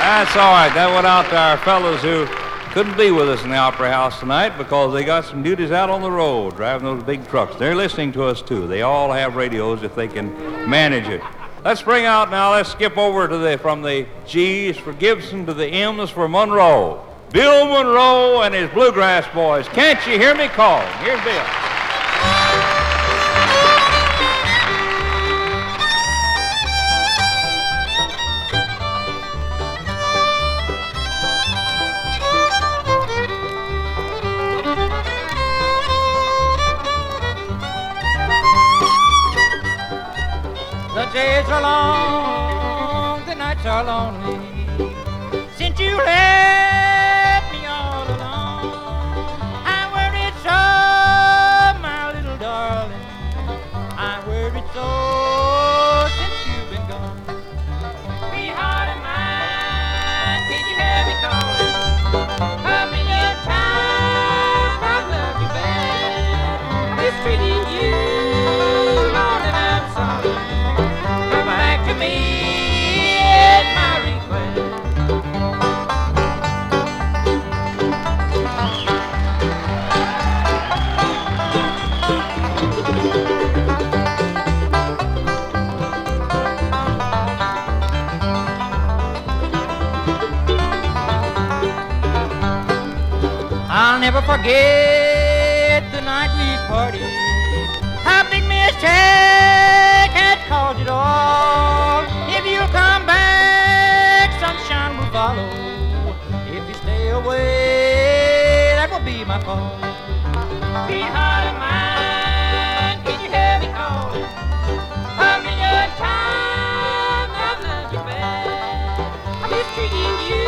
That's all right. That went out to our fellows who couldn't be with us in the Opera House tonight because they got some duties out on the road driving those big trucks. They're listening to us, too. They all have radios if they can manage it. Let's bring out now, let's skip over to from the G's for Gibson to the M's for Monroe. Bill Monroe and his Bluegrass Boys. Can't you hear me calling? Here's Bill. The days are long, the nights are lonely, since you left me all alone. I worried so, my little darling, I worried so since you've been gone. Sweetheart of mine, can you hear me calling? A million times I've loved you bad, mistreated you, Lord, and I'm sorry. To me at my request. I'll never forget the night we partied. How big mistake had caused it all. If you come back, sunshine will follow. If you stay away, that will be my fault. Sweetheart of mine, can you hear me calling? A million times I've loved you bad. I'm mistreating you.